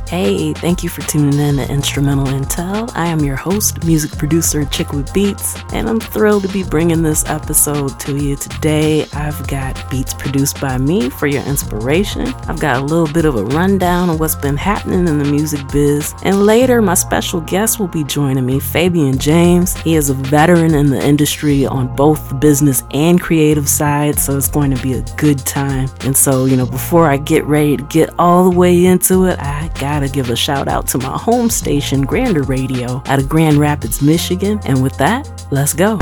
Hey, thank you for tuning in to Instrumental Intel. I am your host, music producer Chick with Beats, and I'm thrilled to be bringing this episode to you today. I've got beats produced by me for your inspiration. I've got a little bit of a rundown of what's been happening in the music biz, and later my special guest will be joining me, Fabian James. He is a veteran in the industry on both the business and creative side, so it's going to be a good time. And so, before I get ready to get all the way into it, I gotta give a shout out to my home station, Grander Radio, out of Grand Rapids, Michigan. And with that, let's go.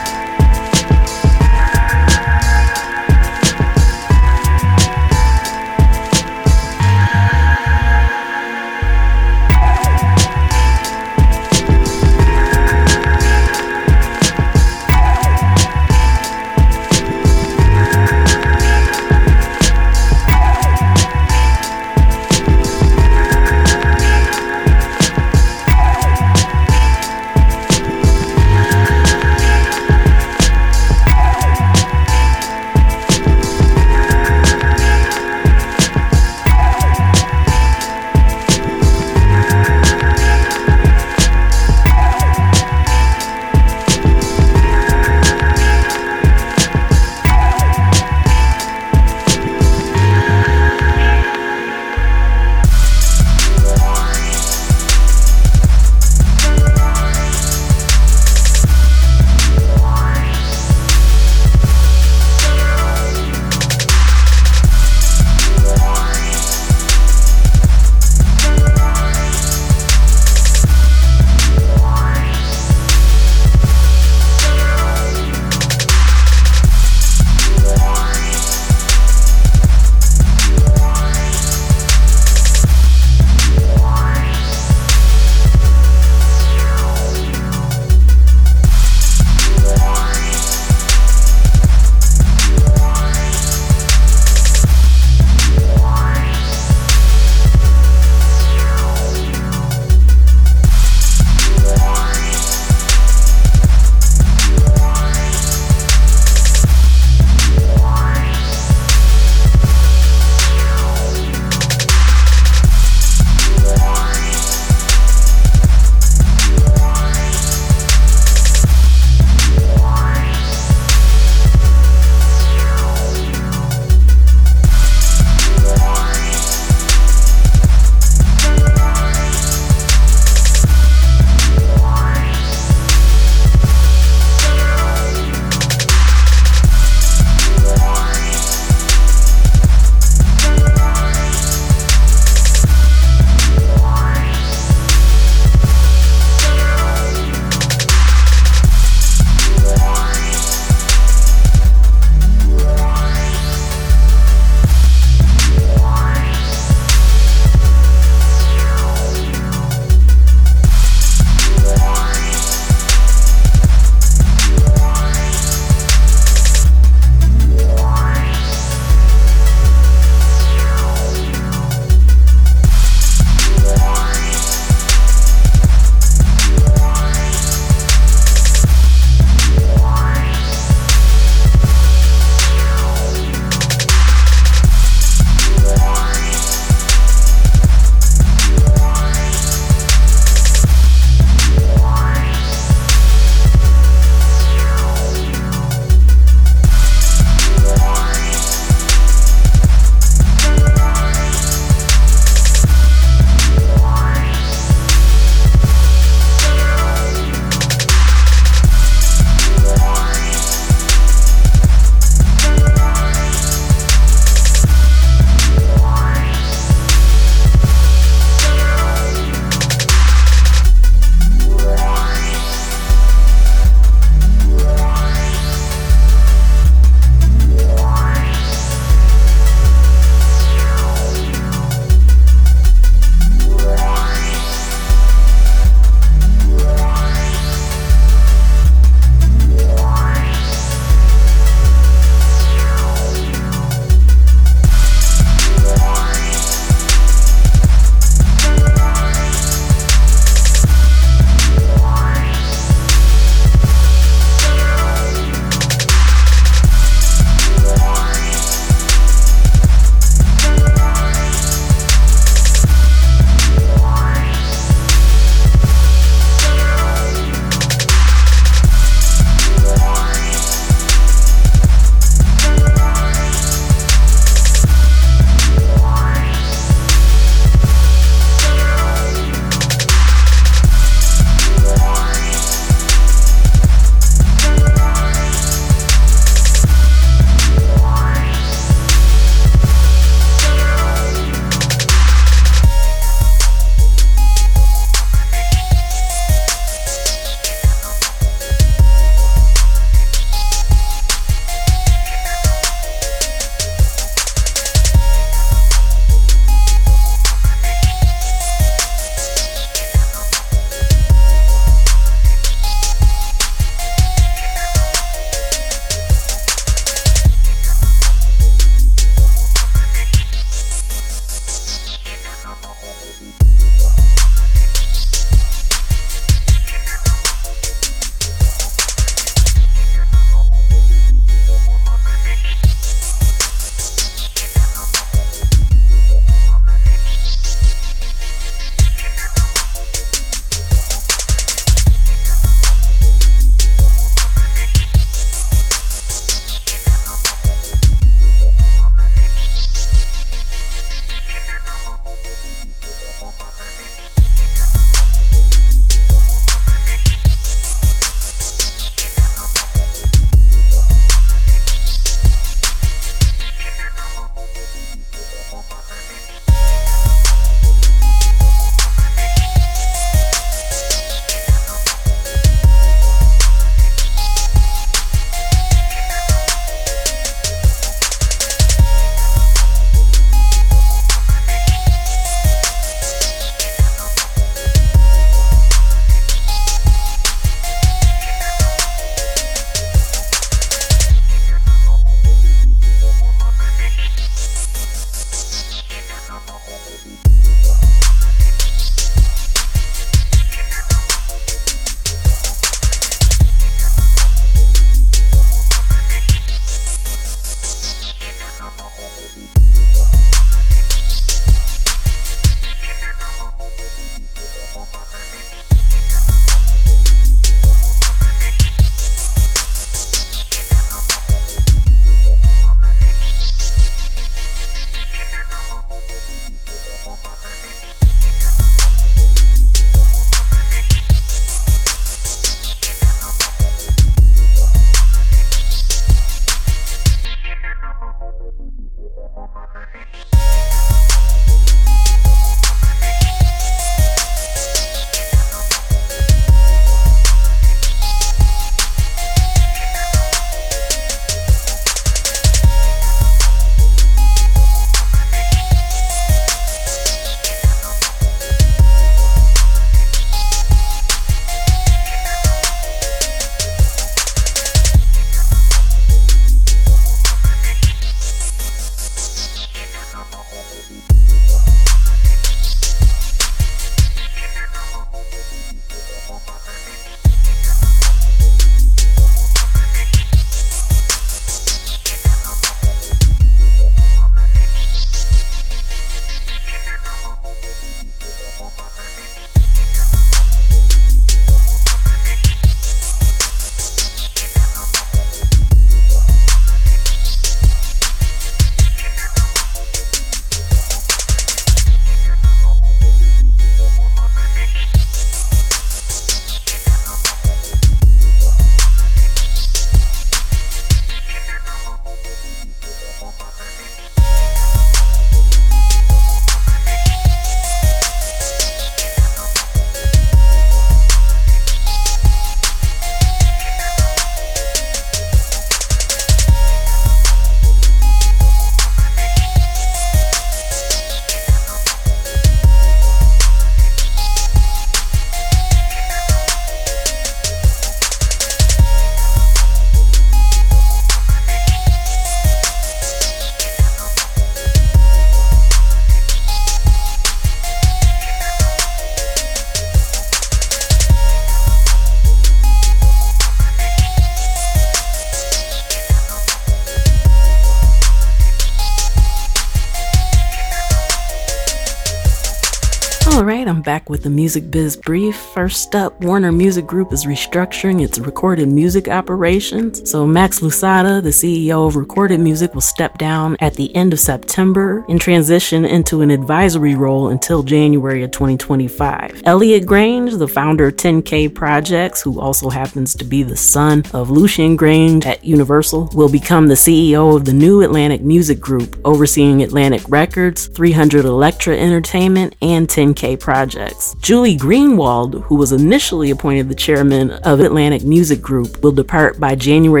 Alright, I'm back with the Music Biz Brief. First up, Warner Music Group is restructuring its recorded music operations. So Max Lusada, the CEO of Recorded Music, will step down at the end of September and transition into an advisory role until January of 2025. Elliot Grange, the founder of 10K Projects, who also happens to be the son of Lucian Grange at Universal, will become the CEO of the new Atlantic Music Group, overseeing Atlantic Records, 300 Elektra Entertainment, and 10K Projects. Julie Greenwald, who was initially appointed the chairman of Atlantic Music Group, will depart by January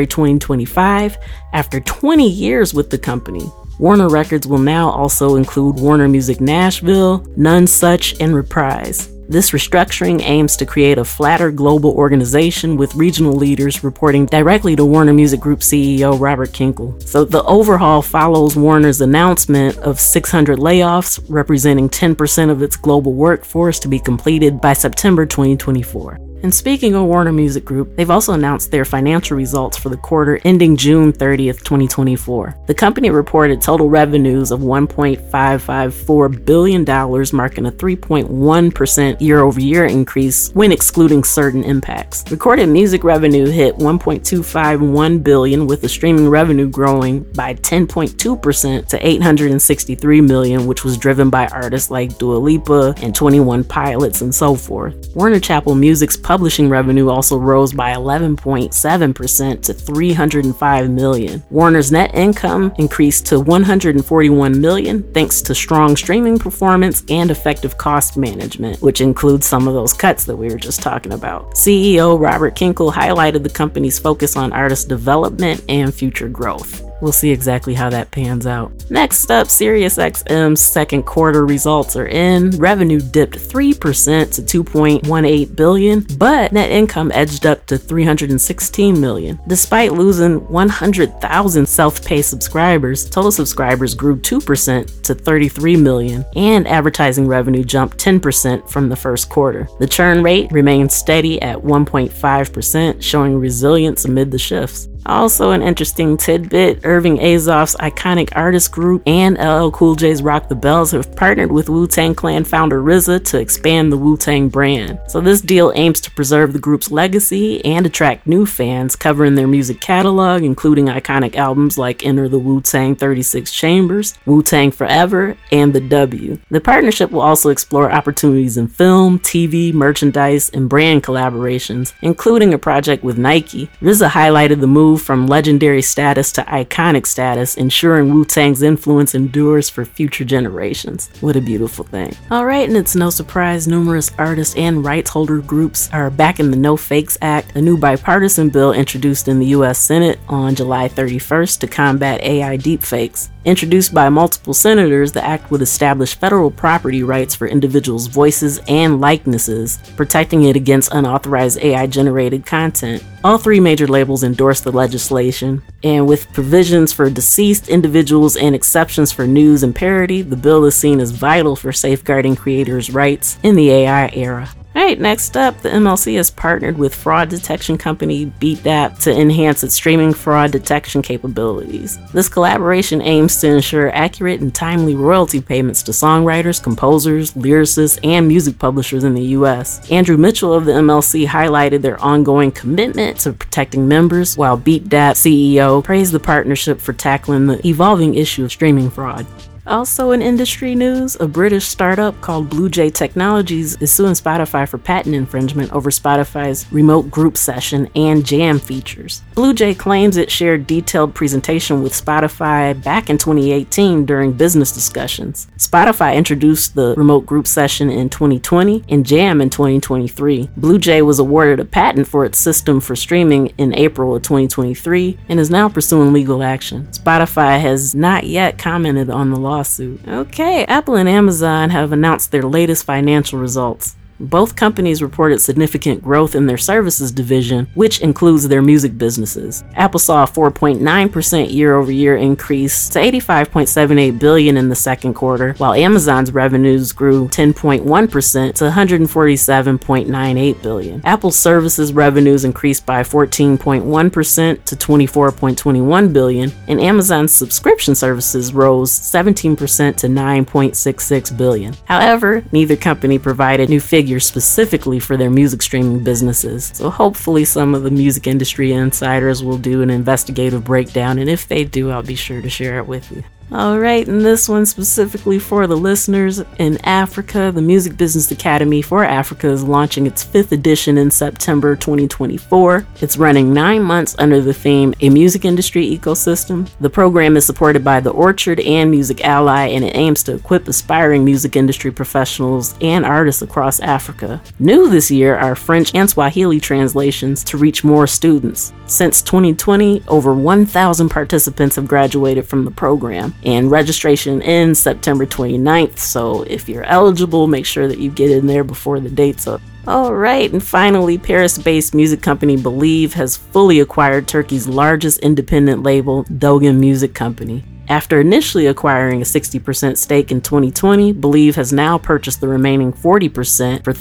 2025 after 20 years with the company. Warner Records will now also include Warner Music Nashville, None Such, and Reprise. This restructuring aims to create a flatter global organization with regional leaders reporting directly to Warner Music Group CEO Robert Kinkle. So the overhaul follows Warner's announcement of 600 layoffs, representing 10% of its global workforce, to be completed by September 2024. And speaking of Warner Music Group, they've also announced their financial results for the quarter ending June 30th, 2024. The company reported total revenues of $1.554 billion, marking a 3.1% year-over-year increase when excluding certain impacts. Recorded music revenue hit $1.251 billion, with the streaming revenue growing by 10.2% to $863 million, which was driven by artists like Dua Lipa and 21 Pilots and so forth. Warner Chappell Music's publishing revenue also rose by 11.7% to $305 million. Warner's net income increased to $141 million thanks to strong streaming performance and effective cost management, which includes some of those cuts that we were just talking about. CEO Robert Kinkle highlighted the company's focus on artist development and future growth. We'll see exactly how that pans out. Next up, SiriusXM's second quarter results are in. Revenue dipped 3% to $2.18 billion, but net income edged up to $316 million. Despite losing 100,000 self-pay subscribers, total subscribers grew 2% to 33 million, and advertising revenue jumped 10% from the first quarter. The churn rate remained steady at 1.5%, showing resilience amid the shifts. Also, an interesting tidbit, Irving Azoff's Iconic Artist Group and LL Cool J's Rock the Bells have partnered with Wu-Tang Clan founder RZA to expand the Wu-Tang brand. So this deal aims to preserve the group's legacy and attract new fans, covering their music catalog, including iconic albums like Enter the Wu-Tang 36 Chambers, Wu-Tang Forever, and The W. The partnership will also explore opportunities in film, TV, merchandise, and brand collaborations, including a project with Nike. RZA highlighted the move moved from legendary status to iconic status, ensuring Wu-Tang's influence endures for future generations. What a beautiful thing. Alright, and it's no surprise numerous artists and rights holder groups are backing the No Fakes Act, a new bipartisan bill introduced in the U.S. Senate on July 31st to combat AI deepfakes. Introduced by multiple senators, the act would establish federal property rights for individuals' voices and likenesses, protecting it against unauthorized AI-generated content. All three major labels endorsed the legislation, and with provisions for deceased individuals and exceptions for news and parody, the bill is seen as vital for safeguarding creators' rights in the AI era. Alright, next up, the MLC has partnered with fraud detection company Beatdap to enhance its streaming fraud detection capabilities. This collaboration aims to ensure accurate and timely royalty payments to songwriters, composers, lyricists, and music publishers in the US. Andrew Mitchell of the MLC highlighted their ongoing commitment to protecting members, while Beatdap CEO praised the partnership for tackling the evolving issue of streaming fraud. Also in industry news, a British startup called BlueJay Technologies is suing Spotify for patent infringement over Spotify's remote group session and jam features. BlueJay claims it shared detailed presentation with Spotify back in 2018 during business discussions. Spotify introduced the remote group session in 2020 and jam in 2023. BlueJay was awarded a patent for its system for streaming in April of 2023 and is now pursuing legal action. Spotify has not yet commented on the lawsuit. Okay, Apple and Amazon have announced their latest financial results. Both companies reported significant growth in their services division, which includes their music businesses. Apple saw a 4.9% year-over-year increase to $85.78 billion in the second quarter, while Amazon's revenues grew 10.1% to $147.98 billion. Apple's services revenues increased by 14.1% to $24.21 billion, and Amazon's subscription services rose 17% to $9.66 billion. However, neither company provided new figures specifically for their music streaming businesses, so hopefully some of the music industry insiders will do an investigative breakdown, and if they do, I'll be sure to share it with you. Alright, and this one specifically for the listeners in Africa. The Music Business Academy for Africa is launching its 5th edition in September 2024. It's running 9 months under the theme A Music Industry Ecosystem. The program is supported by The Orchard and Music Ally, and it aims to equip aspiring music industry professionals and artists across Africa. New this year are French and Swahili translations to reach more students. Since 2020, over 1,000 participants have graduated from the program, and registration ends September 29th, so if you're eligible, make sure that you get in there before the date's up. Alright, and finally, Paris-based music company Believe has fully acquired Turkey's largest independent label, Dogan Music Company. After initially acquiring a 60% stake in 2020, Believe has now purchased the remaining 40% for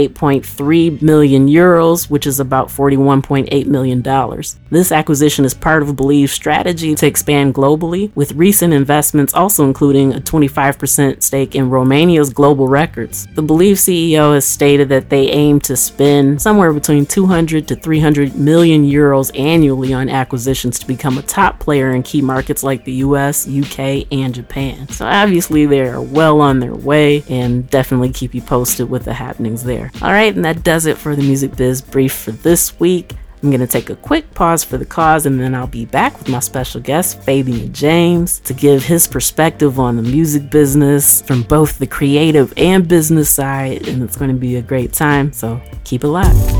38.3 million euros, which is about $41.8 million. This acquisition is part of Believe's strategy to expand globally, with recent investments also including a 25% stake in Romania's Global Records. The Believe CEO has stated that they aim to spend somewhere between 200 to 300 million euros annually on acquisitions to become a top player in key markets like the US, UK, and Japan. So obviously they are well on their way, and definitely keep you posted with the happenings there. Alright, and that does it for the Music Biz Brief for this week. I'm going to take a quick pause for the cause, and then I'll be back with my special guest, Fabian James, to give his perspective on the music business from both the creative and business side, and it's going to be a great time, so keep it locked.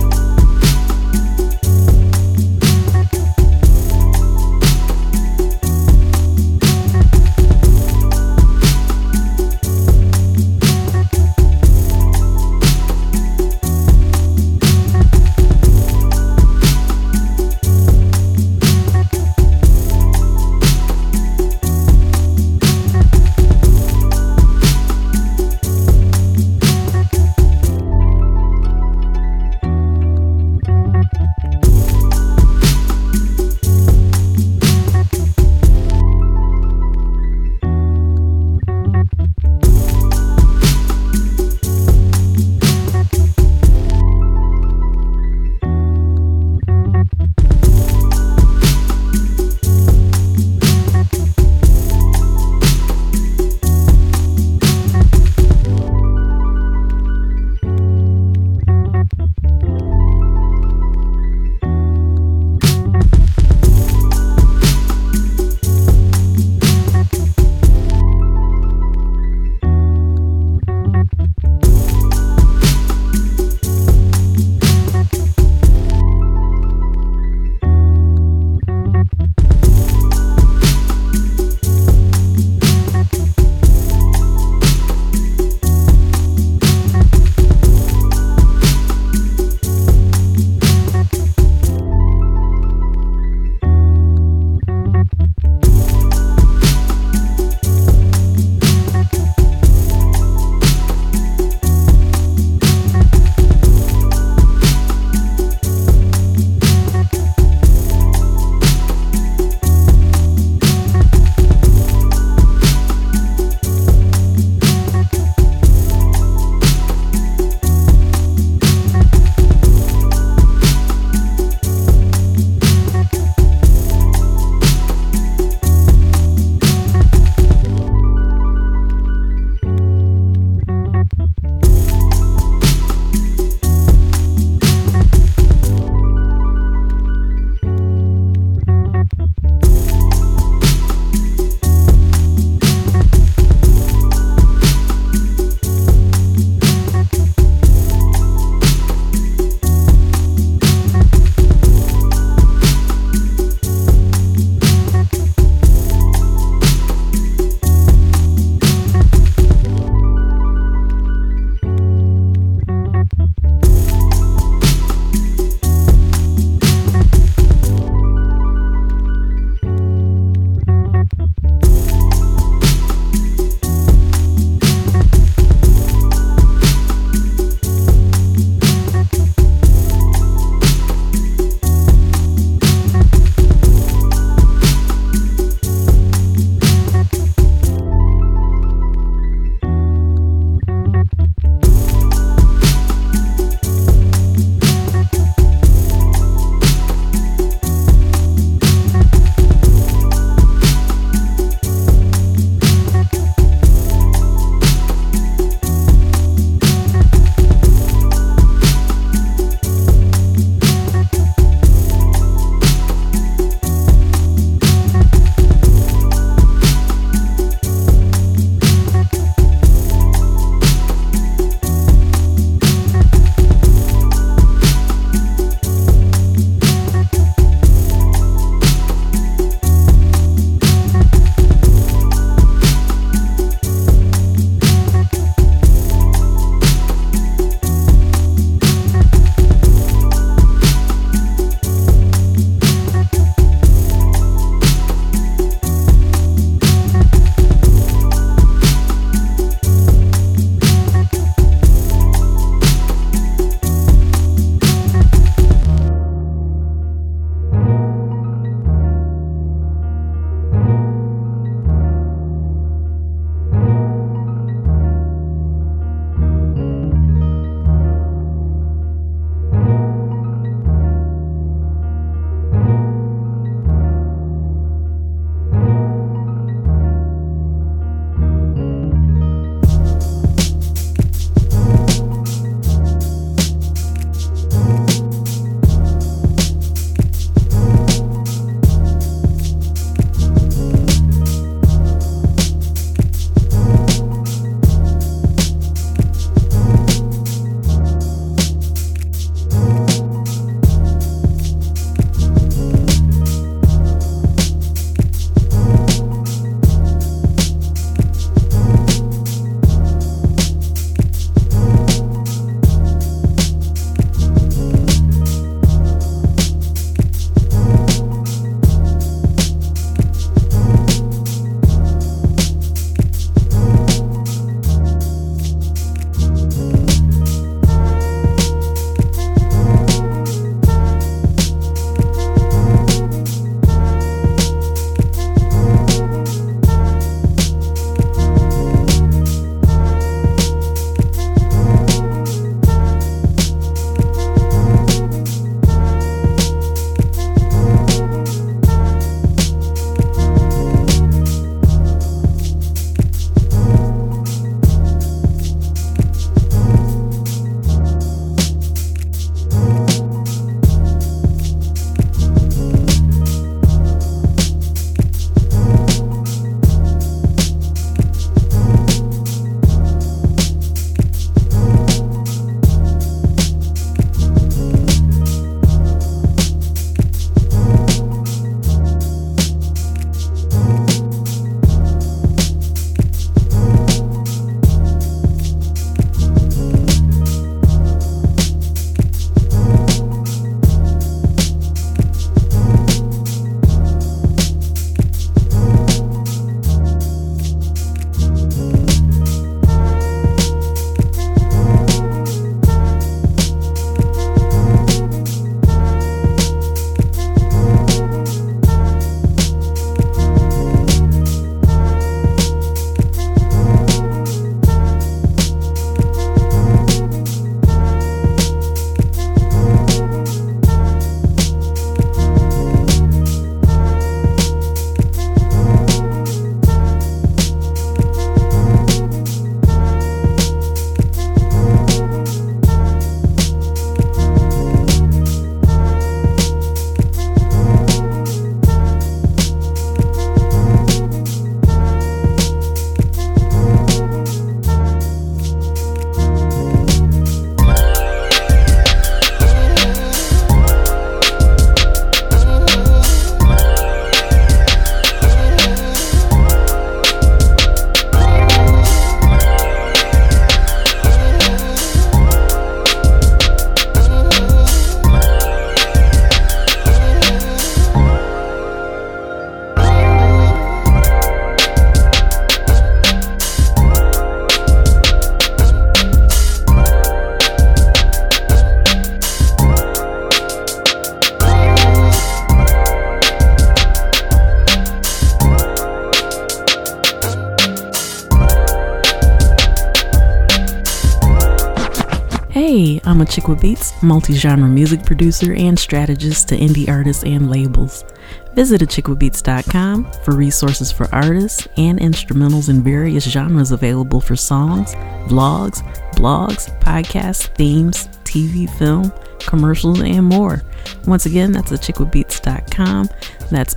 I'm a Chick with Beats, multi-genre music producer and strategist to indie artists and labels. Visit achickwithbeats.com for resources for artists and instrumentals in various genres available for songs, vlogs, blogs, podcasts, themes, TV, film, commercials, and more. Once again, that's achickwithbeats.com. That's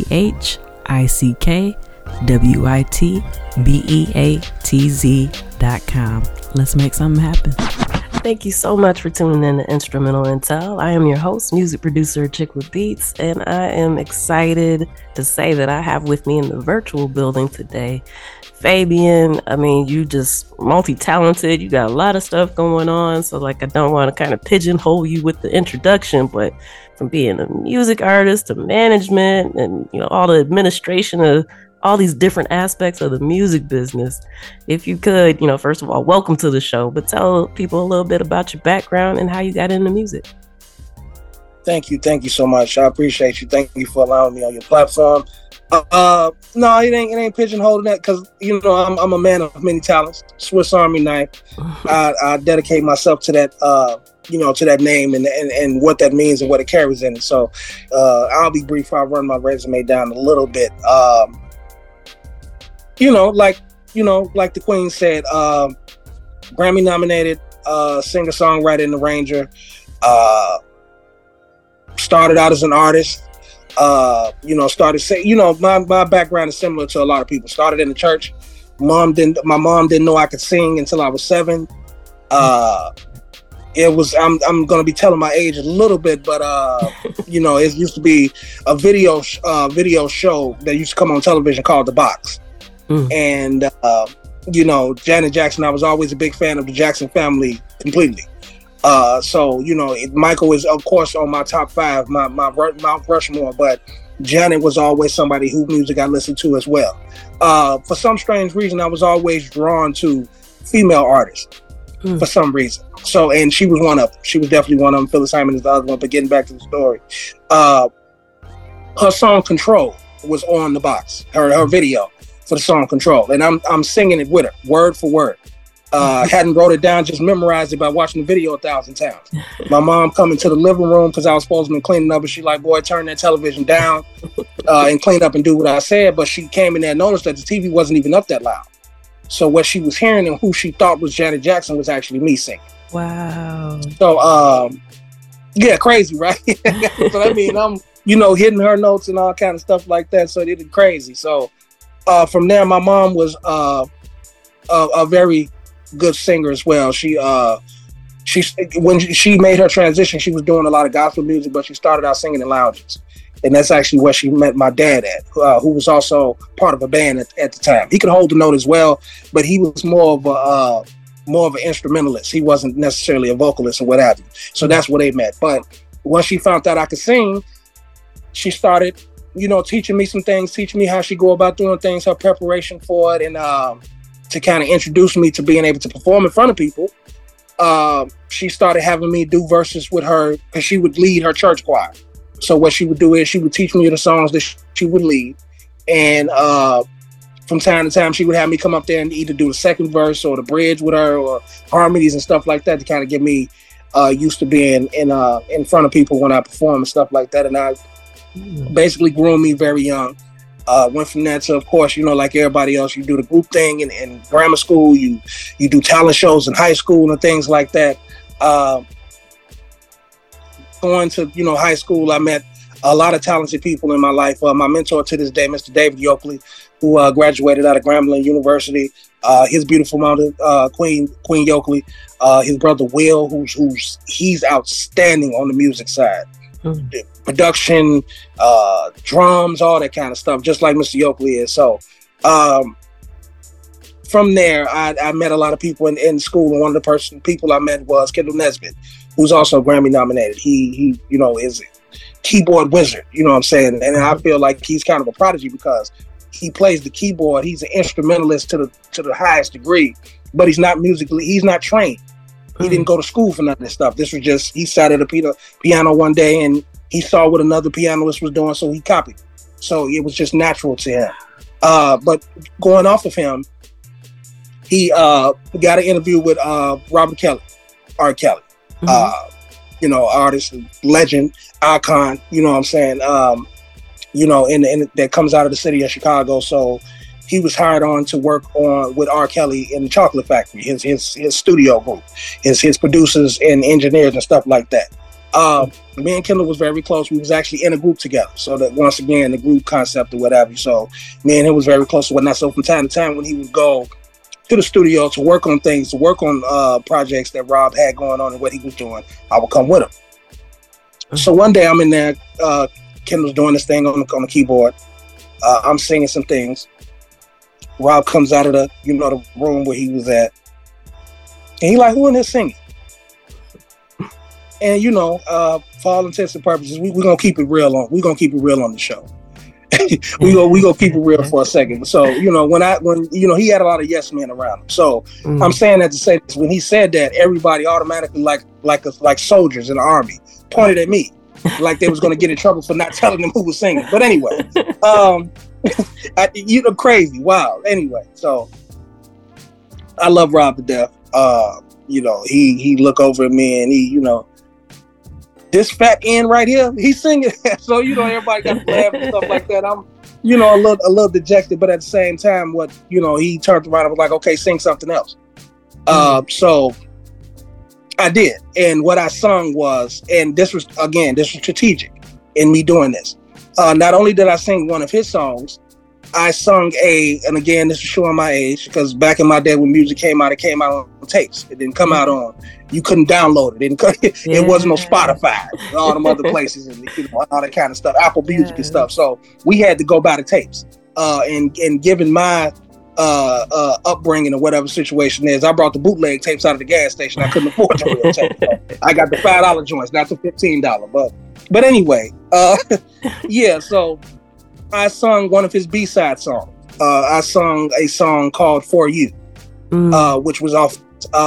ACHICKWITBEATZ.com. Let's make something happen. Thank you so much for tuning in to Instrumental Intel. I am your host, music producer Chick with Beats, and I am excited to say that I have with me in the virtual building today Fabian. I mean, you just multi-talented. You got a lot of stuff going on, so I don't want to kind of pigeonhole you with the introduction, but from being a music artist to management and all the administration of all these different aspects of the music business. If you could, first of all, welcome to the show, but tell people a little bit about your background and how you got into music. Thank you so much. I appreciate you. Thank you for allowing me on your platform. No, it ain't pigeonholing that, because I'm a man of many talents. Swiss Army knife. I dedicate myself to that. To that name and what that means and what it carries in it. So I'll be brief. I'll run my resume down a little bit. Like the Queen said, Grammy nominated singer, songwriter, and arranger. Started out as an artist. My background is similar to a lot of people. Started in the church. My mom didn't know I could sing until I was 7. I'm going to be telling my age a little bit, but it used to be a video show that used to come on television called The Box. And Janet Jackson, I was always a big fan of the Jackson family completely. Michael is of course on my top 5, my Mount Rushmore, but Janet was always somebody whose music I listened to as well. For some strange reason, I was always drawn to female artists for some reason. So, and she was one of them. She was definitely one of them. Phyllis Hyman is the other one. But getting back to the story, her song "Control" was on The Box. Her video for the song "Control," and I'm singing it with her, word for word. Hadn't wrote it down, just memorized it by watching the video 1,000 times. My mom come into the living room because I was supposed to be cleaning up, and she like, "Boy, turn that television down and clean up and do what I said." But she came in there and noticed that the TV wasn't even up that loud. So what she was hearing and who she thought was Janet Jackson was actually me singing. Wow. So, crazy, right? So I mean, I'm, hitting her notes and all kind of stuff like that. So it is crazy. So from there, my mom was a very good singer as well. When she made her transition, she was doing a lot of gospel music, but she started out singing in lounges. And that's actually where she met my dad at, who was also part of a band at the time. He could hold the note as well, but he was more of an instrumentalist. He wasn't necessarily a vocalist or what have you. So that's where they met. But once she found out I could sing, she started, teaching me some things, teaching me how she go about doing things, her preparation for it, and to kind of introduce me to being able to perform in front of people. She started having me do verses with her because she would lead her church choir. So what she would do is she would teach me the songs that she would lead. And from time to time, she would have me come up there and either do the second verse or the bridge with her or harmonies and stuff like that to kind of get me used to being in front of people when I perform and stuff like that. And I basically groomed me very young. Went from that to, of course, like everybody else, you do the group thing in grammar school, you do talent shows in high school and things like that. Going to, high school, I met a lot of talented people in my life. My mentor to this day, Mr. David Yoakley, who graduated out of Grambling University. His beautiful mother, Queen Yoakley. His brother Will, he's outstanding on the music side. Production, drums, all that kind of stuff, just like Mr. Yoakley is. So from there, I met a lot of people in school, and one of the people I met was Kendall Nesbitt, who's also Grammy nominated. He is a keyboard wizard, what I'm saying? And I feel like he's kind of a prodigy because he plays the keyboard. He's an instrumentalist to the highest degree, but he's not trained. He didn't go to school for none of this stuff. This was just, he sat at a piano one day and he saw what another pianist was doing, so he copied. So it was just natural to him. But going off of him, he got an interview with R. Kelly. You know, artist, legend, icon. You know what I'm saying? You know, and that comes out of the city of Chicago. So he was hired on to work on with R. Kelly in the Chocolate Factory, his studio group, his producers and engineers and stuff like that. Me and Kendall was very close. We was actually in a group together. So that once again, the group concept or whatever. So me and him was very close to whatnot. So from time to time when he would go to the studio to work on things, to work on projects that Rob had going on and what he was doing, I would come with him. So one day I'm in there, Kendall's doing this thing on the keyboard. I'm singing some things. Rob comes out of the room where he was at, and he like, who in there singing? And for all intents and purposes, we're gonna keep it real on. We're gonna keep it real on the show. we gonna keep it real for a second. So when he had a lot of yes men around him. So I'm saying that to say this, when he said that, everybody automatically like soldiers in the army pointed at me, like they was gonna get in trouble for not telling them who was singing. But anyway, crazy, wow. Anyway, so I love Rob to death. He look over at me and he, this fat end right here, he's singing. So everybody got to laugh and stuff like that. I'm a little dejected, but at the same time, he turned around and was like, okay, sing something else. So I did, and what I sung was, and this was strategic in me doing this. Not only did I sing one of his songs, I sung and again, this is showing my age, because back in my day when music came out, it came out on tapes. It didn't come out on, you couldn't download it. It wasn't on Spotify, and all them other places, and all that kind of stuff, Apple Music and stuff. So we had to go by the tapes. And given my upbringing or whatever situation is, I brought the bootleg tapes out of the gas station. I couldn't afford the real tape. So I got the $5 joints, not the $15. But anyway, yeah. So I sung one of his B-side songs. I sung a song called For You, which was off,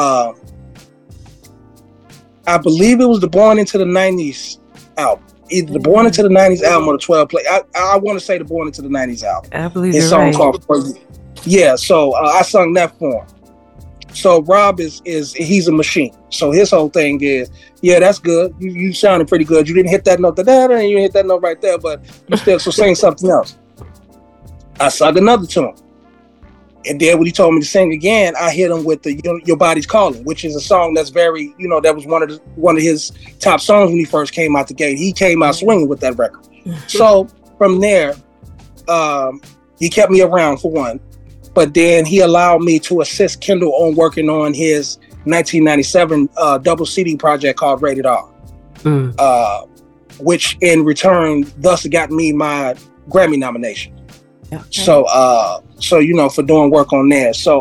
I believe it was the Born Into the 90s album. Either the Born Into the 90s album or the 12 Play. I want to say the Born Into the 90s album. I believe his song called For You. Yeah, so I sung that for him. So Rob he's a machine. So his whole thing is, yeah, that's good. You sounded pretty good. You didn't hit that note, and you didn't hit that note right there, but you still sing something else. I sung another to him. And then when he told me to sing again, I hit him with the Your Body's Calling, which is a song that's very, that was one of his top songs when he first came out the gate. He came out swinging with that record. So from there, he kept me around for one. But then he allowed me to assist Kendall on working on his 1997 double CD project called Rated R, which in return thus got me my Grammy nomination. Okay. So for doing work on there. So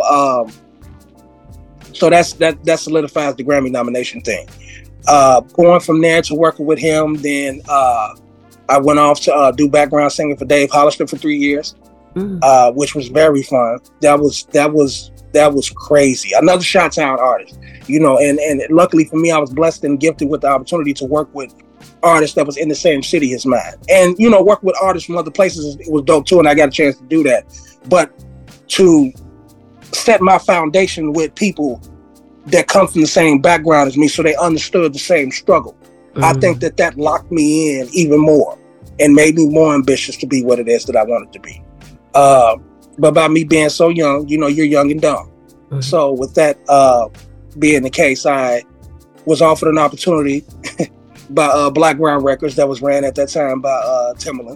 that solidifies the Grammy nomination thing. Going from there to working with him, then I went off to do background singing for Dave Hollister for 3 years. Which was very fun. That was crazy. Another Chi-Town artist, and luckily for me, I was blessed and gifted with the opportunity to work with artists that was in the same city as mine. And, work with artists from other places, it was dope too, and I got a chance to do that. But to set my foundation with people that come from the same background as me, so they understood the same struggle, I think that locked me in even more and made me more ambitious to be what it is that I wanted to be. But by me being so young, you're young and dumb. So with that being the case, I was offered an opportunity by Black Ground Records that was ran at that time by Timbaland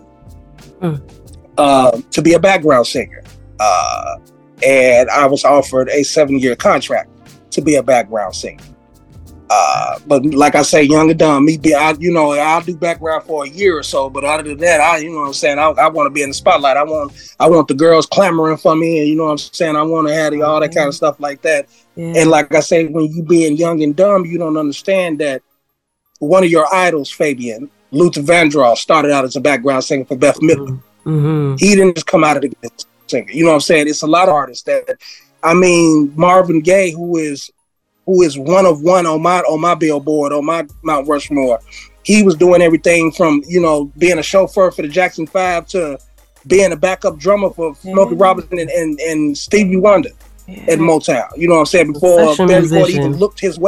to be a background singer. And I was offered a 7-year contract to be a background singer. But like I say, young and dumb, I'll do background for a year or so, but other than that, I want to be in the spotlight. I want the girls clamoring for me, and I want to have all that kind of stuff like that. Yeah. And like I say, when you being young and dumb, you don't understand that one of your idols, Fabian, Luther Vandross, started out as a background singer for Beth Midler. He didn't just come out of the singer. It's a lot of artists Marvin Gaye, who is one of one on my Billboard, on my Mount Rushmore. He was doing everything from, being a chauffeur for the Jackson 5 to being a backup drummer for Smokey Robinson and Stevie Wonder at Motown. Before he even looked his way.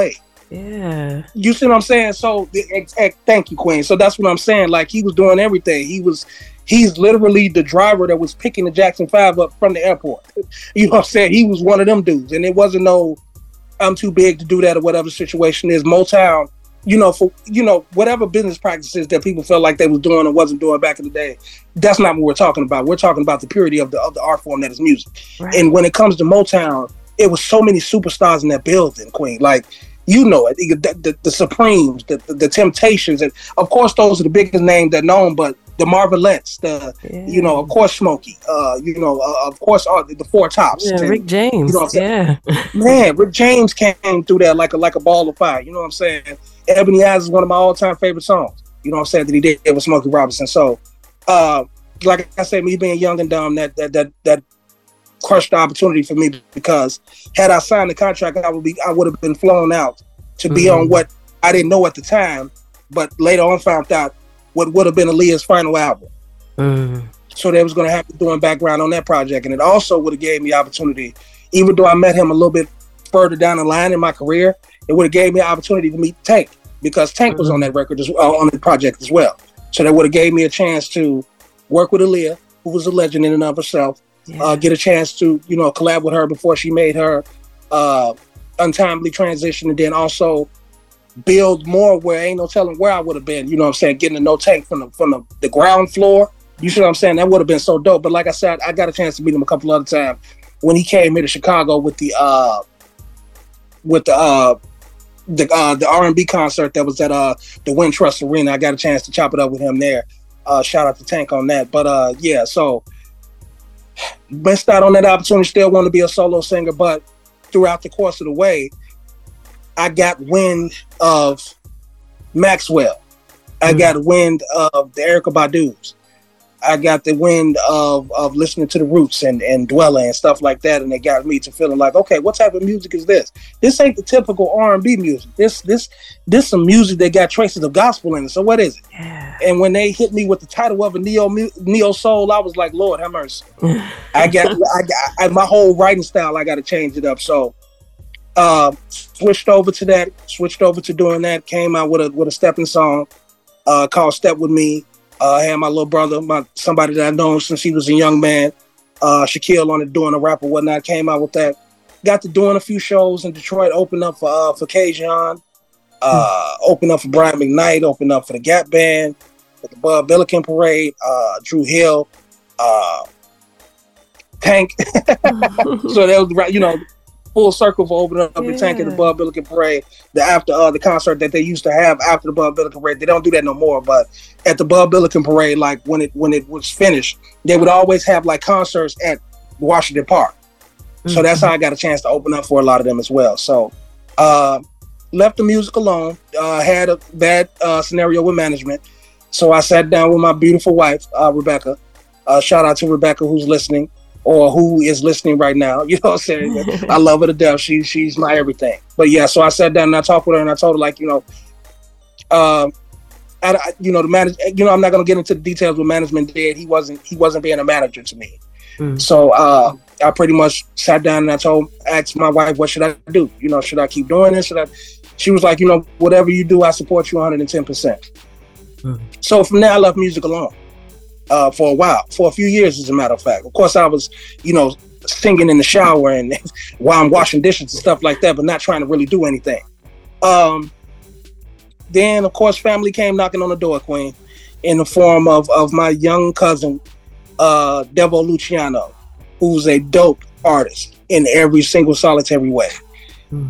Yeah. You see what I'm saying? So thank you, Queen. So that's what I'm saying. Like, he was doing everything. He's literally the driver that was picking the Jackson 5 up from the airport. You know what I'm saying? He was one of them dudes. And it wasn't no, I'm too big to do that or whatever the situation is. Motown, for whatever business practices that people felt like they was doing or wasn't doing back in the day, that's not what we're talking about. We're talking about the purity of the art form that is music. Right. And when it comes to Motown, it was so many superstars in that building, Queen. Like, the Supremes, the Temptations, and of course those are the biggest names that known, but the Marvelettes, of course Smokey, of course the Four Tops, yeah, and, Rick James, man, Rick James came through that like a ball of fire. You know what I'm saying? Ebony Eyes is one of my all-time favorite songs. You know what I'm saying, that he did with Smokey Robinson. So, like I said, me being young and dumb, that crushed the opportunity for me, because had I signed the contract, I would have been flown out to be on what I didn't know at the time, but later on found out what would have been Aaliyah's final album. So they was going to have me doing background on that project, and it also would have gave me opportunity, even though I met him a little bit further down the line in my career, it would have gave me an opportunity to meet Tank, because Tank was on that record as well, on the project as well. So that would have gave me a chance to work with Aaliyah, who was a legend in and of herself. Get a chance to, collab with her before she made her untimely transition, and then also build more where ain't no telling where I would have been, you know what I'm saying, getting to know Tank from the ground floor. You see what I'm saying? That would have been so dope. But like I said, I got a chance to meet him a couple other times when he came here to Chicago with the R&B concert that was at the Wintrust Arena. I got a chance to chop it up with him there. Shout out to Tank on that. But so missed out on that opportunity. Still want to be a solo singer, but throughout the course of the way, I got wind of Maxwell. I got wind of the Erykah Badu's. I got the wind of listening to the Roots and Dwella and stuff like that, and it got me to feeling like, okay, what type of music is this? This ain't the typical R&B music. This some music that got traces of gospel in it. So what is it? Yeah. And when they hit me with the title of a neo soul, I was like, Lord have mercy. I got my whole writing style. I got to change it up. So switched over to doing that. Came out with a stepping song called "Step With Me." I had my little brother, somebody that I've known since he was a young man, Shaquille, on it, doing a rap or whatnot. Came out with that. Got to doing a few shows in Detroit. Opened up for Kajan. Opened up for Brian McKnight. Opened up for the Gap Band, with the Bud Billiken Parade. Drew Hill, Tank. So that was right, full circle for opening up the Tank at the Bud Billiken Parade. After the concert that they used to have after the Bud Billiken Parade, they don't do that no more. But at the Bud Billiken Parade, like when it was finished, they would always have like concerts at Washington Park. So that's how I got a chance to open up for a lot of them as well. So left the music alone. Had a bad scenario with management. So I sat down with my beautiful wife, Rebecca. Shout out to Rebecca, who's listening, or who is listening right now. You know what I'm saying? I love her to death. She's my everything. But yeah, so I sat down and I talked with her and I told her, like, the manager, I'm not going to get into the details what management did. He wasn't being a manager to me. So I pretty much sat down and asked my wife, what should I do? Should I keep doing this? She was like, whatever you do, I support you 110%. So from there, I left music alone. For a while, for a few years, as a matter of fact. Of course, I was, singing in the shower and while I'm washing dishes and stuff like that, but not trying to really do anything. Then, of course, family came knocking on the door, Queen, in the form of my young cousin, Devo Luciano, who's a dope artist in every single solitary way. Me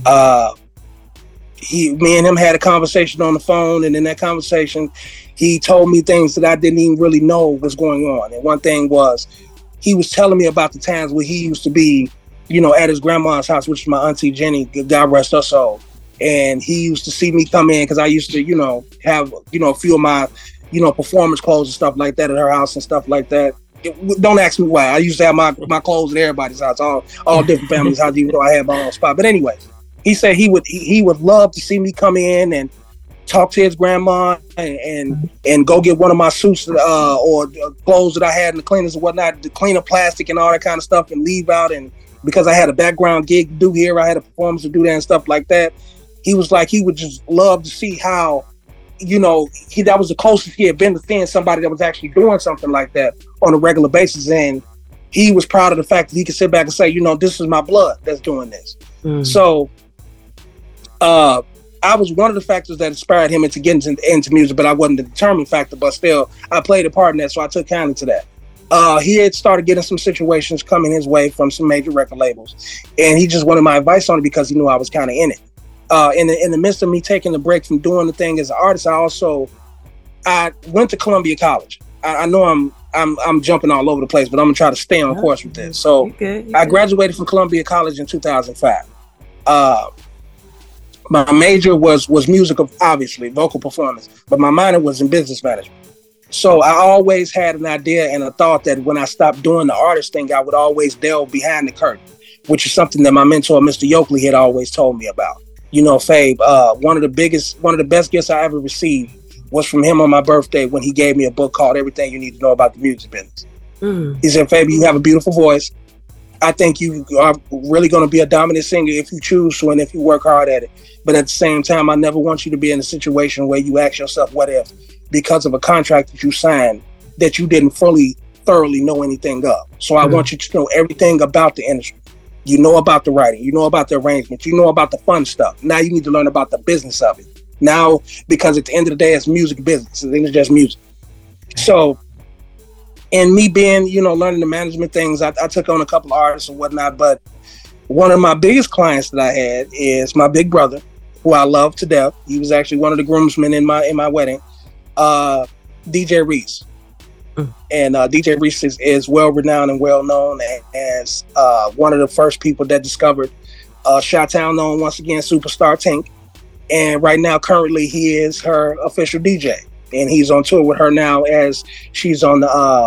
and him had a conversation on the phone, and in that conversation, he told me things that I didn't even really know was going on. And one thing was, he was telling me about the times where he used to be, at his grandma's house, which is my auntie Jenny, God rest her soul. And he used to see me come in because I used to, have, a few of my, performance clothes and stuff like that at her house and stuff like that. Don't ask me why. I used to have my clothes at everybody's house, all different families' house, even though I had my own spot. But anyway, he said he would love to see me come in and talk to his grandma and go get one of my suits or clothes that I had in the cleaners and whatnot, to clean up plastic and all that kind of stuff and leave out. And because I had a background gig to do here, I had a performance to do that and stuff like that. He was like, he would just love to see how, that was the closest he had been to seeing somebody that was actually doing something like that on a regular basis. And he was proud of the fact that he could sit back and say, this is my blood that's doing this. So I was one of the factors that inspired him into getting into music, but I wasn't the determining factor, but still I played a part in that. So I took kindly to that. He had started getting some situations coming his way from some major record labels, and he just wanted my advice on it because he knew I was kind of in it. In the midst of me taking the break from doing the thing as an artist, I went to Columbia College. I know I'm jumping all over the place, but I'm gonna try to stay on course with this. So I graduated from Columbia College in 2005. My major was music, obviously, vocal performance, but my minor was in business management. So I always had an idea and a thought that when I stopped doing the artist thing, I would always delve behind the curtain, which is something that my mentor, Mr. Yoakley, had always told me about. Fabe, one of the best gifts I ever received was from him on my birthday when he gave me a book called Everything You Need to Know About the Music Business. He said, Fabe, you have a beautiful voice. I think you are really going to be a dominant singer if you choose to and if you work hard at it. But at the same time, I never want you to be in a situation where you ask yourself, what if, because of a contract that you signed that you didn't thoroughly know anything of. So I want you to know everything about the industry. You know about the writing, you know about the arrangements, you know about the fun stuff. Now you need to learn about the business of it. Now, because at the end of the day, it's music business. It's just music. So, and me being, learning the management things, I took on a couple of artists and whatnot, but one of my biggest clients that I had is my big brother, who I love to death. He was actually one of the groomsmen in my wedding, DJ Reese. And DJ Reese is well renowned and well known as one of the first people that discovered Chi-Town known once again superstar Tink. And right now, currently, he is her official DJ, and he's on tour with her now as she's on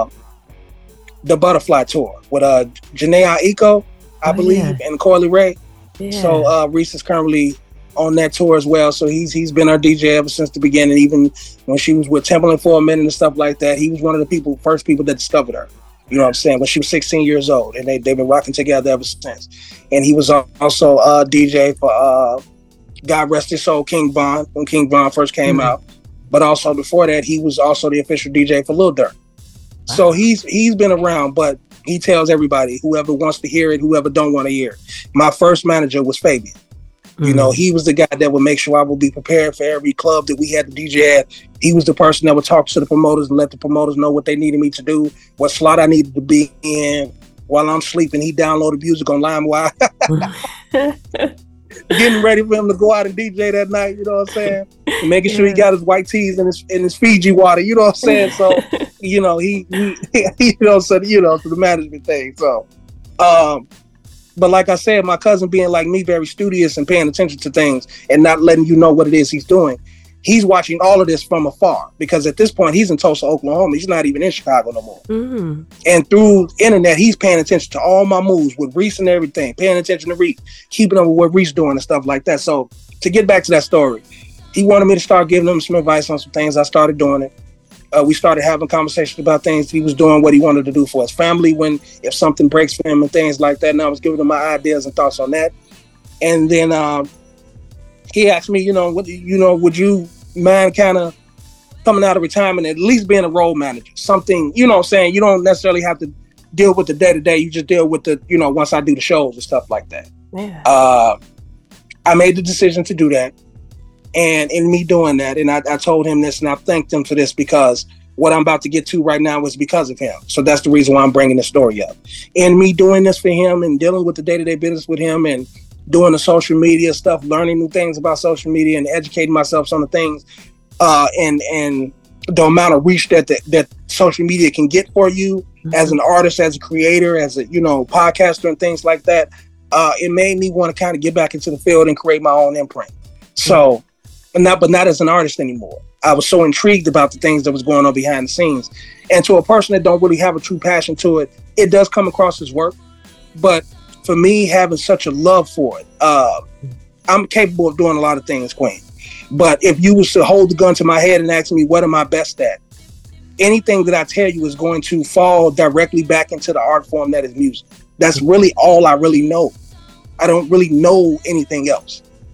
the Butterfly tour with Janae Aiko, I believe, and Coily Ray. Yeah. So Reese is currently on that tour as well. So he's been our DJ ever since the beginning. Even when she was with Timbaland for a minute and stuff like that, he was one of the first people that discovered her. You know what I'm saying? When she was 16 years old, and they've been rocking together ever since. And he was also a DJ for God rest his soul, King Von, when King Von first came out. But also before that, he was also the official DJ for Lil Durk. Wow. So he's been around, but he tells everybody, whoever wants to hear it, whoever don't want to hear it. My first manager was Fabian. He was the guy that would make sure I would be prepared for every club that we had to DJ at. He was the person that would talk to the promoters and let the promoters know what they needed me to do, what slot I needed to be in. While I'm sleeping, he downloaded music on LimeWire. Getting ready for him to go out and DJ that night, you know what I'm saying? And making sure he got his white teas and his Fiji water, you know what I'm saying? So, he so the management thing. So, but like I said, my cousin being like me, very studious and paying attention to things and not letting you know what it is he's doing. He's watching all of this from afar because at this point he's in Tulsa, Oklahoma. He's not even in Chicago no more. And through internet, he's paying attention to all my moves with Reese and everything, paying attention to Reese, keeping up with what Reese doing and stuff like that. So to get back to that story, he wanted me to start giving him some advice on some things. I started doing it. We started having conversations about things he was doing, what he wanted to do for his family if something breaks for him and things like that. And I was giving him my ideas and thoughts on that. And then he asked me, would you mind kind of coming out of retirement, at least being a role manager? Something, you know what I'm saying? You don't necessarily have to deal with the day-to-day. You just deal with the, once I do the shows and stuff like that. Yeah. I made the decision to do that. And in me doing that, and I told him this, and I thanked him for this because what I'm about to get to right now is because of him. So that's the reason why I'm bringing the story up. And me doing this for him and dealing with the day-to-day business with him and doing the social media stuff, learning new things about social media and educating myself on the things and the amount of reach that social media can get for you as an artist, as a creator, as a podcaster and things like that. It made me want to kind of get back into the field and create my own imprint. So, but not as an artist anymore. I was so intrigued about the things that was going on behind the scenes. And to a person that don't really have a true passion to it, it does come across as work. But for me, having such a love for it, I'm capable of doing a lot of things, Queen. But if you was to hold the gun to my head and ask me, what am I best at? Anything that I tell you is going to fall directly back into the art form that is music. That's really all I really know. I don't really know anything else.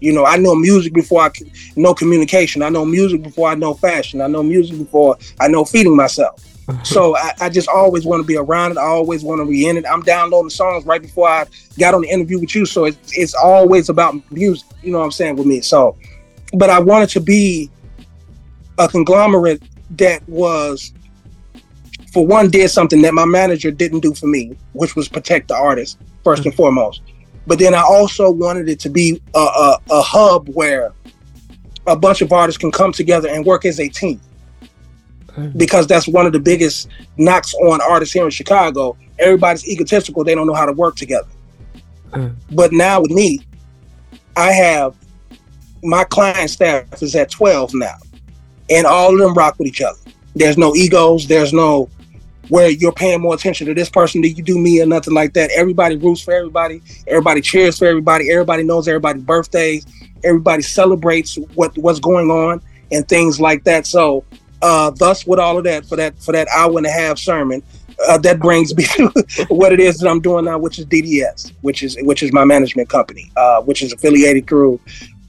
You know, I know music before I know communication. I know music before I know fashion. I know music before I know feeding myself. So I just always want to be around it. I always want to be in it. I'm downloading songs right before I got on the interview with you. So it's always about music, you know what I'm saying, with me. So, but I wanted to be a conglomerate that was, for one, did something that my manager didn't do for me, which was protect the artist first and foremost. But then I also wanted it to be a hub where a bunch of artists can come together and work as a team. Because that's one of the biggest knocks on artists here in Chicago. Everybody's egotistical. They don't know how to work together. But now with me, I have my client staff is at 12 now. And all of them rock with each other. There's no egos. There's no where you're paying more attention to this person than you do me or nothing like that. Everybody roots for everybody. Everybody cheers for everybody. Everybody knows everybody's birthdays. Everybody celebrates what's going on and things like that. So thus with all of that, for that hour and a half sermon, that brings me to what it is that I'm doing now, which is DDS, which is my management company, which is affiliated through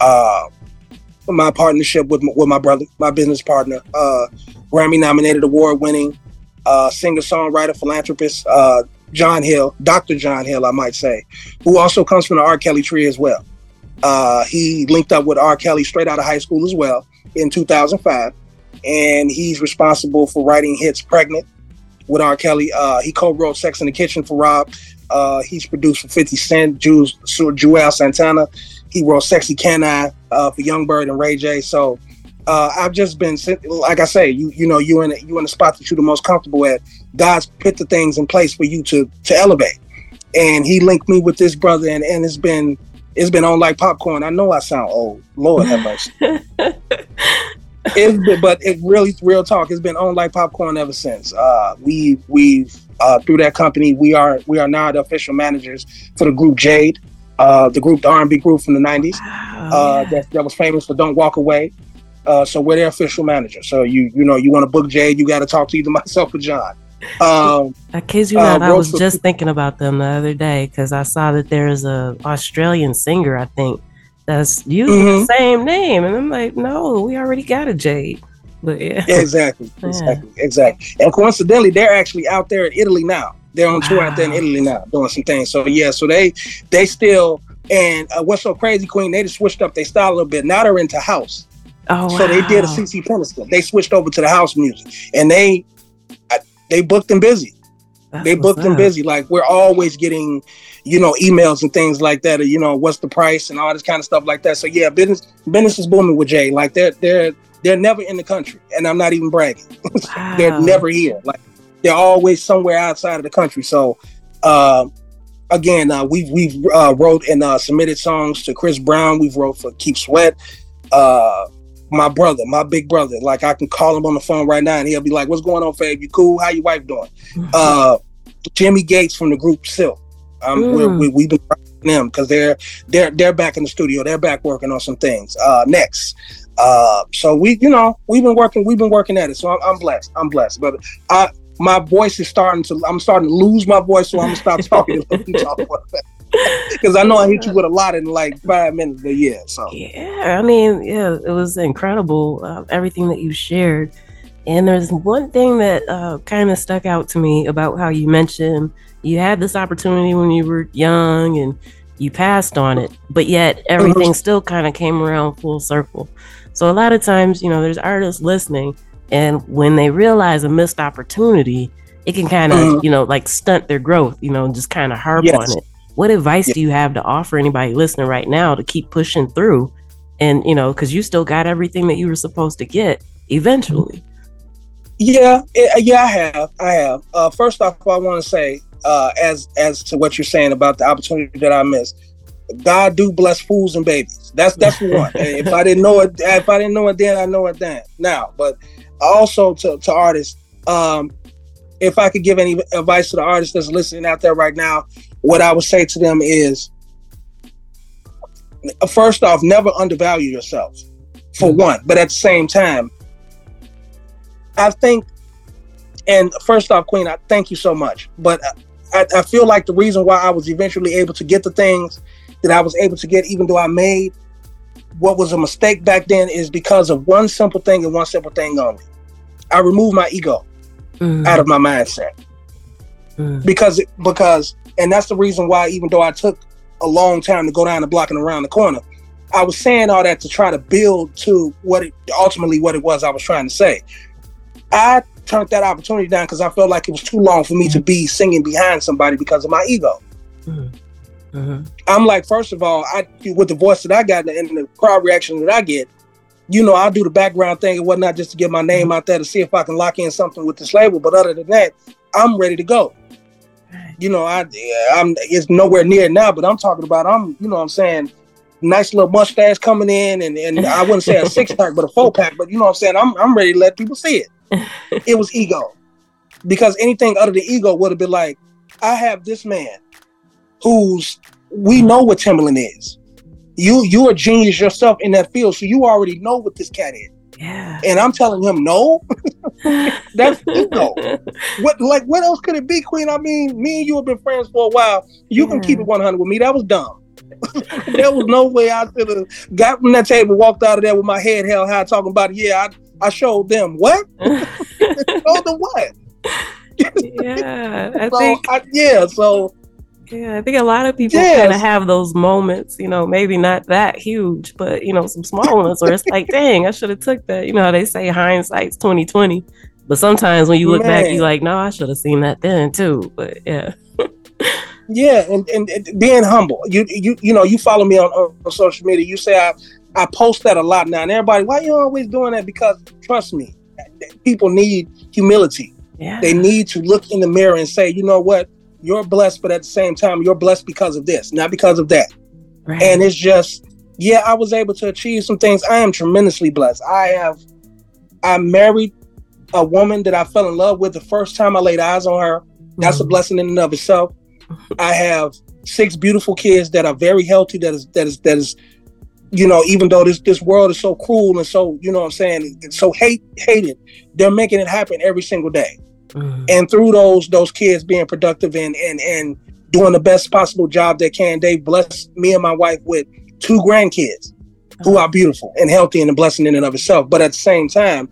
my partnership with my brother, my business partner, Grammy nominated, award winning singer-songwriter, philanthropist, John Hill, Dr. John Hill, I might say, who also comes from the R. Kelly tree as well. He linked up with R. Kelly straight out of high school as well in 2005. And he's responsible for writing hits Pregnant with R. Kelly. He co-wrote Sex in the Kitchen for Rob. He's produced for 50 Cent, Joel Santana. He wrote Sexy Can I for Youngberg and Ray J. So I've just been, like I say, you know, you're in a spot that you're the most comfortable at. God's put the things in place for you to elevate. And he linked me with this brother, and it's been on like popcorn. I know I sound old. Lord have mercy. But it really, real talk, it's been on like popcorn ever since. We've through that company, we are now the official managers for the group Jade, the R&B group from the 90s. That was famous for Don't Walk Away. So we're their official manager. So you know, you want to book Jade, you got to talk to either myself or John. I kid you not, I was just thinking about them the other day because I saw that there's a Australian singer, I think, that's using the same name, and I'm like, no, we already got a Jade. But yeah, exactly. And coincidentally, they're actually out there in Italy now. They're on tour out there in Italy now, doing some things. So yeah, so they still, and what's so crazy, Queen? They just switched up their style a little bit. Now they're into house. Oh, wow. So they did a CC Peniston. They switched over to the house music, and they booked them busy. They booked them busy. Like, we're always getting, you know, emails and things like that, or, you know, what's the price and all this kind of stuff like that. So yeah, business is booming with Jay. Like they're never in the country, and I'm not even bragging. Wow. They're never here. Like, they're always somewhere outside of the country. So again, we've wrote and submitted songs to Chris Brown. We've wrote for Keith Sweat. My brother, my big brother, like, I can call him on the phone right now and he'll be like, what's going on, Fab? You cool? How your wife doing? Jimmy Gates from the group Silk. We've been writing them because they're back in the studio. They're back working on some things. Next. So we've been working at it. So I'm blessed. But my voice is I'm starting to lose my voice. So I'm gonna stop talking. Because I know I hit you with a lot in like 5 minutes a year. So yeah, I mean, yeah, it was incredible, everything that you shared. And there's one thing that kind of stuck out to me about how you mentioned you had this opportunity when you were young and you passed on it, but yet everything still kind of came around full circle. So a lot of times, you know, there's artists listening, and when they realize a missed opportunity, it can kind of, you know, like stunt their growth, you know, just kind of harp on it. What advice do you have to offer anybody listening right now to keep pushing through? And, you know, because you still got everything that you were supposed to get eventually. Yeah, I have. First off, I want to say, as to what you're saying about the opportunity that I missed, God do bless fools and babies. That's one. If I didn't know it then, I know it then. Now, but also to artists, if I could give any advice to the artists that's listening out there right now, what I would say to them is, first off, never undervalue yourself, for one. But at the same time, I think, and first off, Queen, I thank you so much. But I feel like the reason why I was eventually able to get the things that I was able to get, even though I made what was a mistake back then is because of one simple thing and one simple thing only. I removed my ego out of my mindset. Because, and that's the reason why, even though I took a long time to go down the block and around the corner, I was saying all that to try to build to what it was I was trying to say. I turned that opportunity down because I felt like it was too long for me to be singing behind somebody because of my ego. I'm like, first of all, with the voice that I got and the crowd reaction that I get, I'll do the background thing and whatnot just to get my name out there to see if I can lock in something with this label. But other than that, I'm ready to go. It's nowhere near now, but I'm talking about, nice little mustache coming in, and I wouldn't say a 6-pack, but a 4-pack. But you know what I'm saying? I'm ready to let people see it. It was ego, because anything other than ego would have been like, I have this man we know what Timbaland is. You're a genius yourself in that field, so you already know what this cat is. Yeah. And I'm telling him no. That's ego. What else could it be, Queen? I mean, me and you have been friends for a while. You can keep it 100 with me. That was dumb. There was no way I could have got from that table, walked out of there with my head held high, talking about it. Yeah, I showed them what? Showed them what? Yeah, I think a lot of people kind of have those moments, maybe not that huge, but some small ones where it's like, dang, I should have took that. You know how they say hindsight's 20/20, but sometimes when you look back, you're like, no, I should have seen that then too. But yeah. Yeah, and being humble. You follow me on social media. You say I post that a lot now, and everybody, why you always doing that? Because trust me, people need humility. Yeah. They need to look in the mirror and say, you know what? You're blessed, but at the same time, you're blessed because of this, not because of that. Right. And it's just, I was able to achieve some things. I am tremendously blessed. I married a woman that I fell in love with the first time I laid eyes on her. That's a blessing in and of itself. I have 6 beautiful kids that are very healthy. That is, even though this world is so cruel and so, it's so hated, they're making it happen every single day. And through those kids being productive and doing the best possible job they can, they blessed me and my wife with 2 grandkids who are beautiful and healthy and a blessing in and of itself. But at the same time,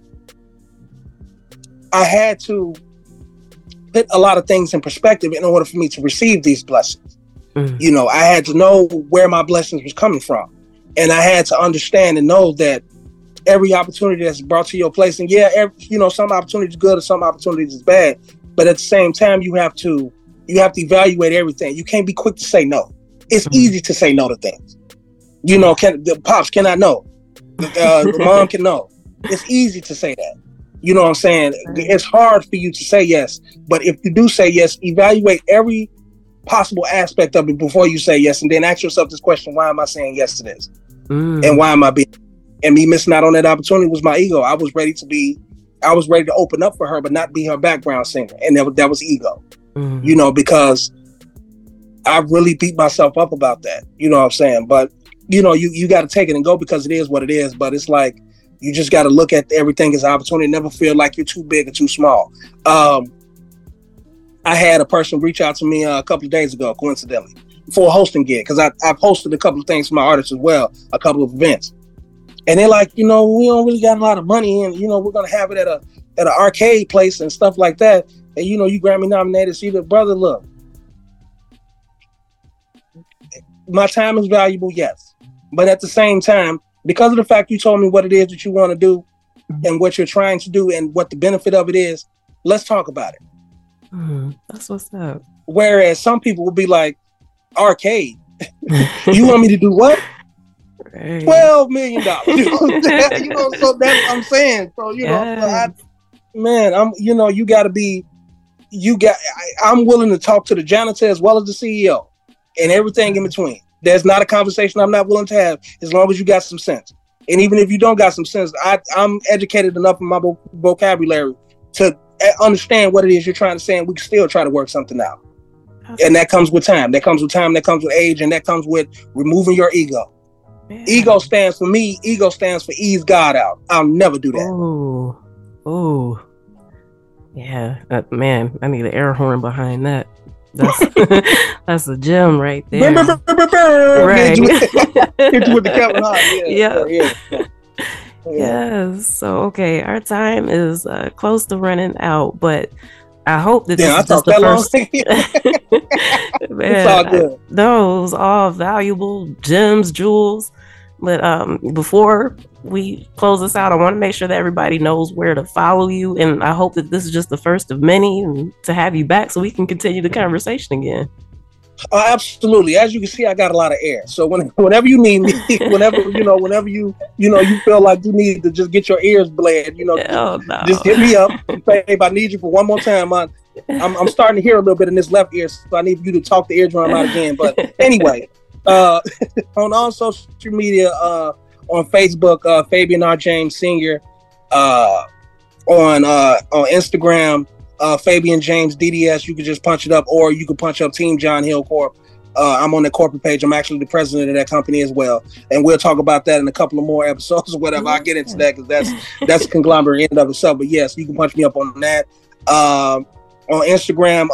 I had to put a lot of things in perspective in order for me to receive these blessings. I had to know where my blessings was coming from, and I had to understand and know that every opportunity that's brought to your place, and some opportunities is good and some opportunities is bad, but at the same time, you have to evaluate everything. You can't be quick to say no. It's easy to say no to things. The pops cannot know. The mom can know. It's easy to say that. You know what I'm saying? It's hard for you to say yes, but if you do say yes, evaluate every possible aspect of it before you say yes, and then ask yourself this question: why am I saying yes to this? And why am I being? And me missing out on that opportunity was my ego. I was ready to open up for her, but not be her background singer, and that was ego. Because I really beat myself up about that. You know what I'm saying? But you got to take it and go, because it is what it is. But it's like, you just got to look at everything as an opportunity. Never feel like you're too big or too small. I had a person reach out to me a couple of days ago, coincidentally, for a hosting gig, because I've hosted a couple of things for my artists as well, a couple of events. And they're like, we don't really got a lot of money, and we're gonna have it at an arcade place and stuff like that. And you Grammy nominated, so brother, look, my time is valuable, yes, but at the same time, because of the fact you told me what it is that you want to do and what you're trying to do and what the benefit of it is, let's talk about it. That's what's up. Whereas some people will be like, arcade, you want me to do what? $12 million. So that's what I'm saying. So you got to be. I'm willing to talk to the janitor as well as the CEO and everything in between. There's not a conversation I'm not willing to have, as long as you got some sense. And even if you don't got some sense, I'm educated enough in my vocabulary to understand what it is you're trying to say, and we can still try to work something out. And that comes with time. That comes with time. That comes with age, and that comes with removing your ego. Man. Ego stands for me. Ego stands for ease God out. I'll never do that. Oh, yeah, man. I need an air horn behind that. That's That's a gem right there. Right. Hit you with the Kevin Hart. Yeah. Yes. So, okay, our time is close to running out, but I hope that this is just the first. Man, it's all good. No, it was all valuable gems, jewels. But before we close this out, I want to make sure that everybody knows where to follow you, and I hope that this is just the first of many, and to have you back so we can continue the conversation again. Absolutely. As you can see, I got a lot of air. So whenever you need me, whenever you feel like you need to just get your ears bled, just hit me up. Babe, I need you for one more time. I'm starting to hear a little bit in this left ear, so I need you to talk the eardrum out again. But anyway, on all social media, on Facebook, Fabian R. James Sr., on Instagram, Fabian James DDS. You can just punch it up, or you can punch up Team John Hill Corp. I'm on the corporate page. I'm actually the president of that company as well, and we'll talk about that in a couple of more episodes or whatever. I'll get into that because that's a conglomerate in of itself. But yes, you can punch me up on that. On Instagram,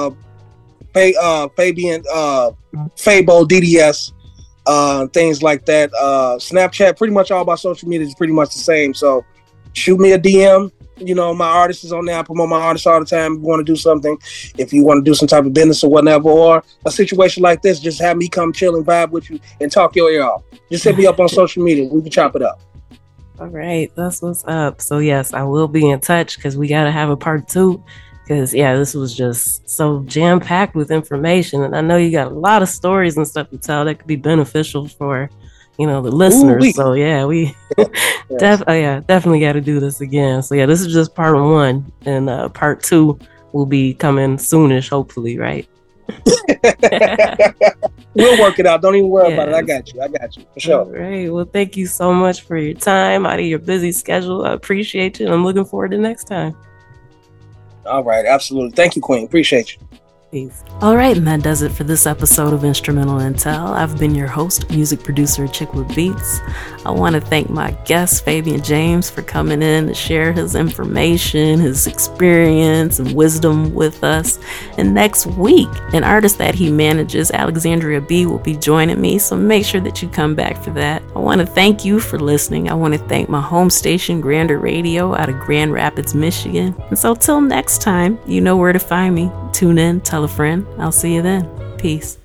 Fabian Fabo DDS, things like that. Snapchat, pretty much all my social media is pretty much the same. So shoot me a DM. My artist is on there. I promote my artists all the time. If you want to do something, if you want to do some type of business or whatever, or a situation like this, just have me come chill and vibe with you and talk your ear off. Just hit me up on social media. We can chop it up. All right. That's what's up. So yes, I will be in touch because we got to have a part 2. Because, this was just so jam-packed with information. And I know you got a lot of stories and stuff to tell that could be beneficial for, the listeners. Ooh-wee. So, we definitely got to do this again. So, this is just part 1. And part 2 will be coming soonish, hopefully, right? We'll work it out. Don't even worry about it. I got you. For sure. All right. Well, thank you so much for your time out of your busy schedule. I appreciate you. And I'm looking forward to next time. All right, absolutely. Thank you, Queen. Appreciate you. Peace. All right, and that does it for this episode of Instrumental Intel. I've been your host, music producer Chick with Beats. I want to thank my guest, Fabian James, for coming in to share his information, his experience, and wisdom with us. And next week, an artist that he manages, Alexandria B, will be joining me, so make sure that you come back for that. I want to thank you for listening. I want to thank my home station, Grander Radio, out of Grand Rapids, Michigan. And so till next time, you know where to find me. Tune in, tell a friend. I'll see you then. Peace.